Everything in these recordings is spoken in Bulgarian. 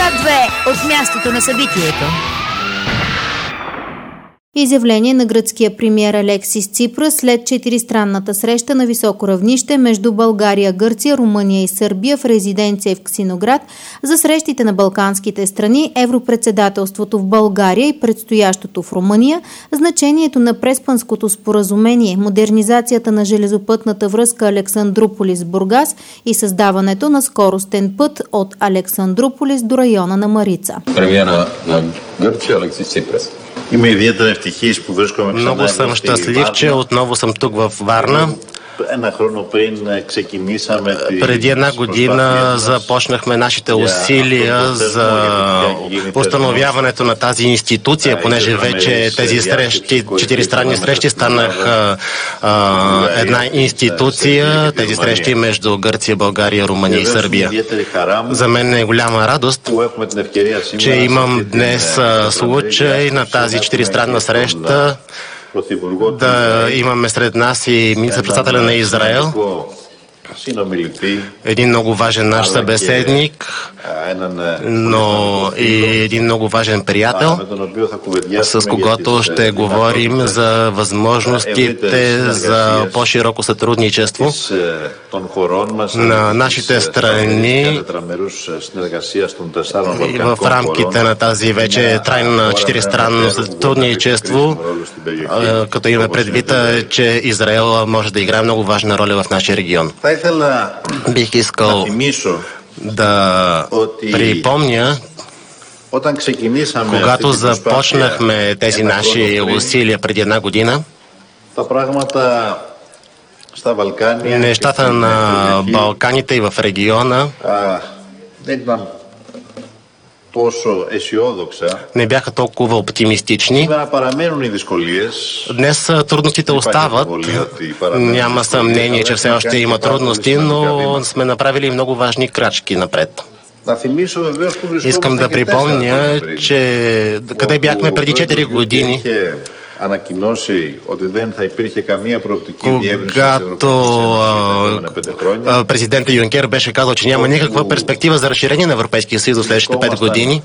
Свят 2 от мястото на събитието. Изявление на гръцкия премиер Алексис Ципрас след 4-странната среща на високо равнище между България, Гърция, Румъния и Сърбия в резиденция в Ксиноград за срещите на балканските страни, европредседателството в България и предстоящото в Румъния, значението на Преспанското споразумение, модернизацията на железопътната връзка Александруполис-Бургас и създаването на скоростен път от Александруполис до района на Марица. Премиера на Гърция Алексис Ципрас. Много съм щастлив, че отново съм тук във Варна. Преди една година започнахме нашите усилия за установяването на тази институция, понеже вече тези срещи, 4-странни срещи станаха една институция, тези срещи между Гърция, България, Румъния и Сърбия. За мен е голяма радост, че имам днес случай на тази 4-странна среща да имаме сред нас и министър-председателя на Израел, един много важен наш събеседник, но и един много важен приятел, с когото ще говорим за възможностите за по-широко сътрудничество на нашите страни в рамките на тази вече трайна 4-странно сътрудничество, като имаме предвид, че Израел може да играе много важна роля в нашия регион. Бих искал да припомня, когато започнахме тези наши усилия преди една година, нещата на Балканите и в региона не бяха толкова оптимистични. Днес трудностите остават. Няма съмнение, че все още има трудности, но сме направили много важни крачки напред. Искам да припомня, че къде бяхме преди 4 години, когато президентът Юнкер беше казал, че няма никаква перспектива за разширение на Европейския съюз в следващите 5 години.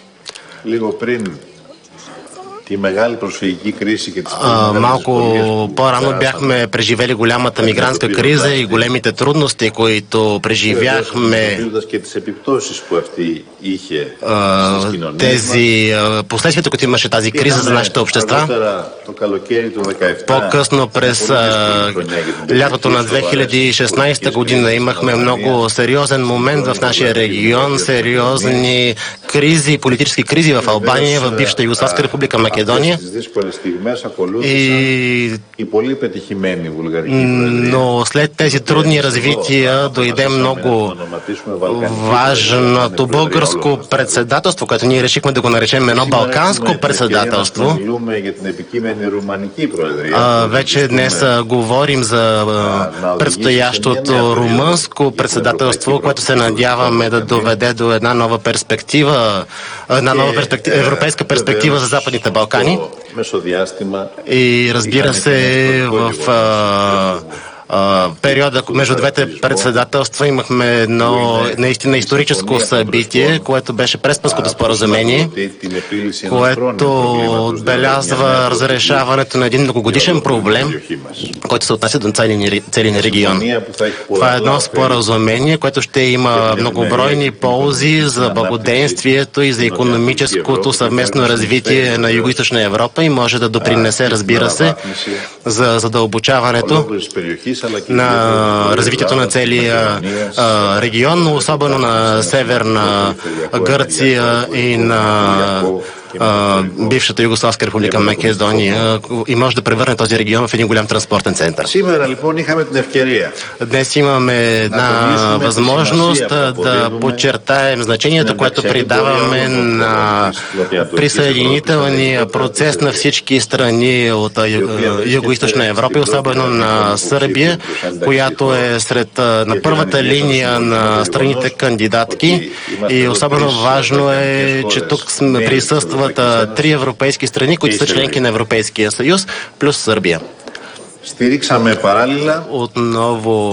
Малко по-рано бяхме преживели голямата мигрантска криза и големите трудности, които преживяхме, тези последствията, които имаше тази криза за нашите общества. По-късно през лятото на 2016 година имахме много сериозен момент в нашия регион, сериозни кризи, политически кризи в Албания, в бившата Югославска република Македония. Но след тези трудни развития дойде много важното българско председателство, което ние решихме да го наречем едно балканско председателство. Вече днес говорим за предстоящото румънско председателство, което се надяваме да доведе до една нова перспектива, европейска перспектива за Западните Балкани. И разбира се, в периода между двете председателства имахме едно наистина историческо събитие, което беше Преспанското споразумение, което отбелязва разрешаването на един многогодишен проблем, който се отнася до целия регион. Това е едно споразумение, което ще има многобройни ползи за благоденствието и за икономическото съвместно развитие на Югоизточна Европа и може да допринесе, разбира се, за задълбочаването на развитието на целия регион, но особено на Северна Гърция и на бившата Югославска република Македония и може да превърне този регион в един голям транспортен център. Днес имаме една възможност да подчертаем значението, което придаваме на присъединителния процес на всички страни от Югоизточна Европа и особено на Сърбия, която е на първата линия на страните кандидатки и особено важно е, че тук присъстват 3 европейски страни, които са членки на Европейския съюз, плюс Сърбия. Отново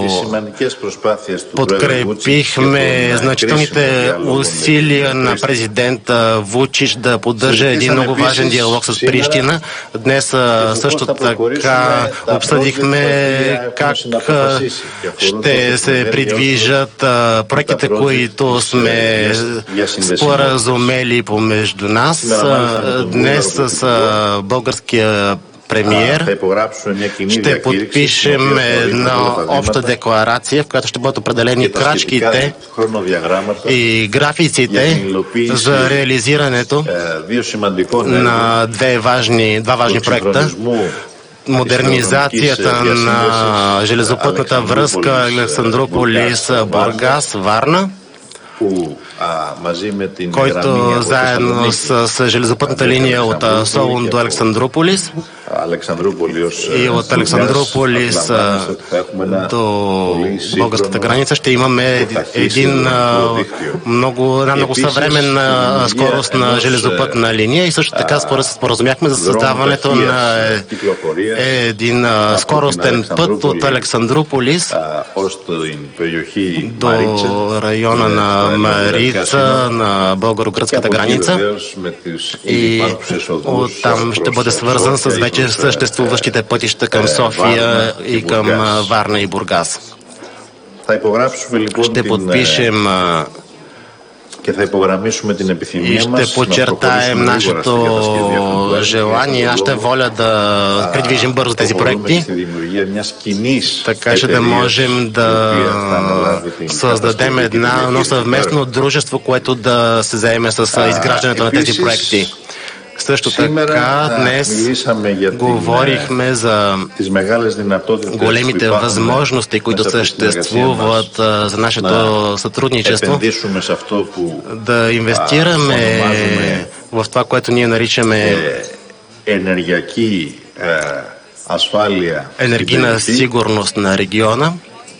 подкрепихме значителните усилия на президента Вучич да поддържа един много важен диалог с Прищина. Днес също така обсъдихме как ще се придвижат проектите, които сме споразумели помежду нас. Днес с българския премиер ще подпишем една обща декларация, в която ще бъдат определени крачките и графиците за реализирането на два важни проекта. Модернизацията на железопътната връзка Александрополис-Бургас-Варна, който заедно с железопътната линия от Солун до Александрополис и от Александрополис до българската граница ще имаме една много съвременна скоростна железопътна линия и също така споразумяхме за създаването на един скоростен път от Александрополис до района на Марица, на българо-гръцката граница, и оттам ще бъде свързан с вече съществуващите пътища към София и към Варна и Бургас. Ще подпишем и ще подчертаем нашето желание, нашата воля да придвижим бързо тези проекти, така че да можем да създадем едно съвместно дружество, което да се заеме с изграждането на тези проекти. Също така днес говорихме за големите възможности, които съществуват за нашето сътрудничество, да инвестираме в това, което ние наричаме енергийна сигурност на региона.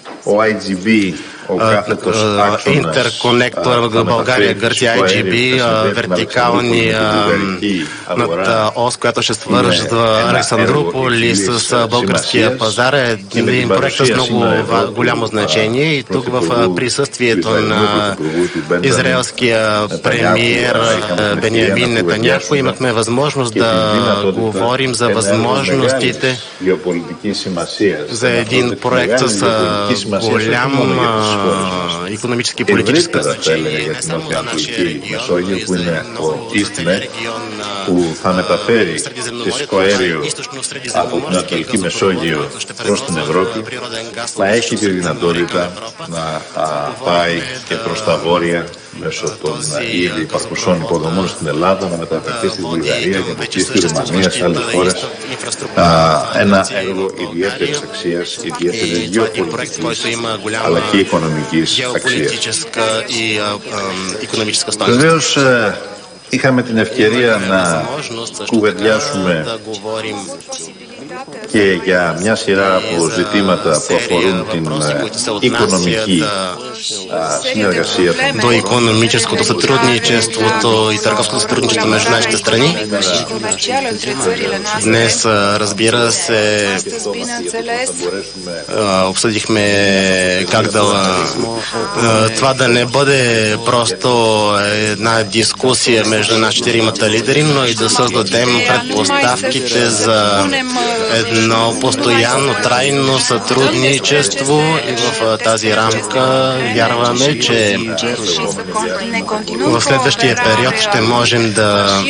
Интерконектор България, Гърция, IGB, вертикални ос, която ще свързва Александрополис с българския пазар, е един проект с много голямо значение и тук в присъствието на израелския премиер Бенямин Нетаняху имахме възможност да говорим за възможностите за един проект с голям икономически и политическо значение, не само за нашия регион, но и за много регион на Средиземноморието, източно-средиземноморския газопровод, който ще превозва природен газ от Европа. Πάει και προς τα βόρεια μέσω των ήδη υπαρχουσών υποδομών στην Ελλάδα, να μεταφερθεί στη Βουλγαρία και από στη Ρουμανία, σε άλλες χώρες. Ένα έργο ιδιαίτερης αξίας, ιδιαίτερης γεωπολιτικής αλλά και οικονομικής αξίας. Βεβαίως, είχαμε την ευκαιρία να κουβεντιάσουμε και για μια σειρά από ζητήματα που αφορούν την οικονομική συνεργασία. До икономическото сътрудничеството и търговското сътрудничество между нашите страни. Днес, разбира се, обсъдихме как това да не бъде просто една дискусия между нашите четиримата лидери, но и да създадем предпоставките за едно постоянно, трайно сътрудничество и в тази рамка вярваме, че в следващия период ще можем да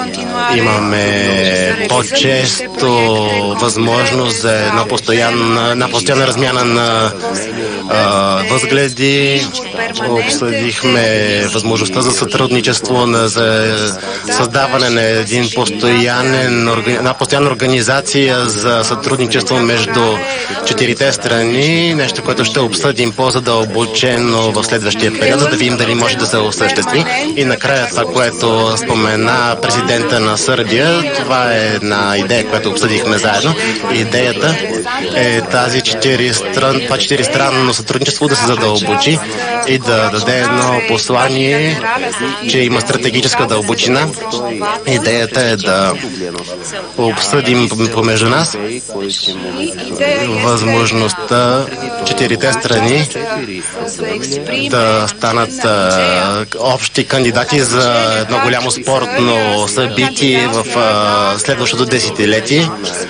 имаме по-често възможност за една постоянна размяна на възгледи. Обсъдихме възможността за сътрудничество, за създаване на една постоянна организация за сътрудничество между четирите страни, нещо, което ще обсъдим по-задълбочено в следващия период, за да видим дали може да се осъществи. И накрая това, което спомена президента на Сърбия, това е една идея, която обсъдихме заедно. Идеята е това четиристранно сътрудничество да се задълбочи и да даде едно послание, че има стратегическа дълбочина. Идеята е да обсъдим помежду нас възможността четирите страни да станат общи кандидати за едно голямо спортно събитие в следващото десетилетие,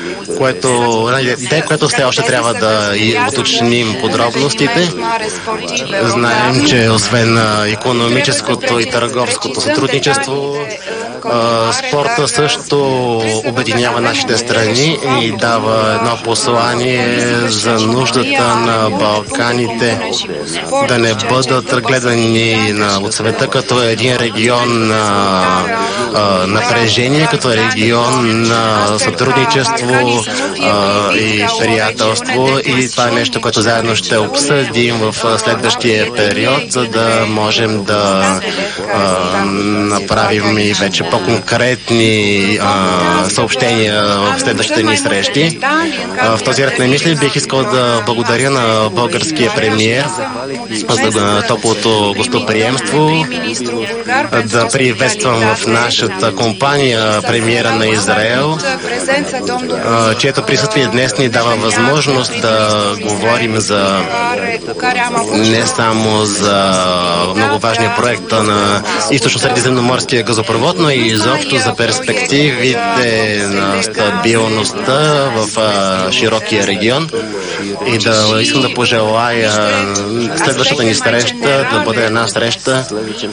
което все още трябва да уточним подробностите. Знаем, че освен икономическото и търговското сътрудничество, спорта също обединява нашите страни и дава едно послание за нуждата на Балканите да не бъдат гледани от света като един регион на напрежение, като регион на сътрудничество и приятелство. И това е нещо, което заедно ще обсъдим в следващия период, за да можем да направим и вече по-конкретни съобщения в следващите ни срещи. В този ред на мисли бих искал да благодаря на българския премиер за топлото гостоприемство, да приветствам в нашата компания премиера на Израел, чието присъствие днес ни дава възможност да говорим за не само за много важния проект на източно-средиземноморския газопровод, но и изобщо за перспективите на стабилността в широкия регион. И да искам да пожелая следващата ни среща да бъде една среща,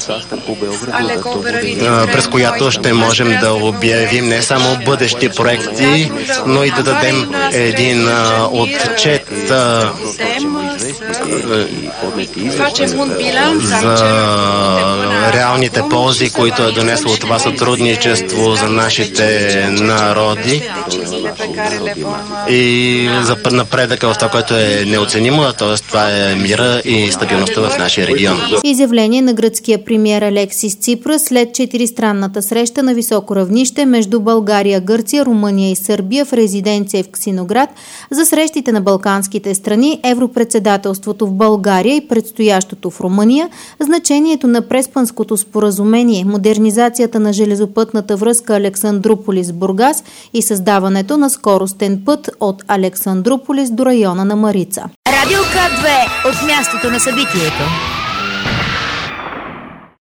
през която ще можем да обявим не само бъдещи проекти, но и да дадем един отчет за реалните ползи, които е донесло това сътрудничество за нашите народи и за напредъка в това, което е неоценимо, т.е. това е мира и стабилността в нашия регион. Изявление на гръцкия премиер Алексис Ципрас след четиристранната среща на високо равнище между България, Гърция, Румъния и Сърбия в резиденция в Ксиноград за срещите на балканските страни, европредседателството в България и предстоящото в Румъния, значението на Преспанското споразумение, модернизацията на железопътната връзка Александруполис-Бургас и създаването на скоростен път от Александруполис до района на Марица. Радио К2 от мястото на събитието.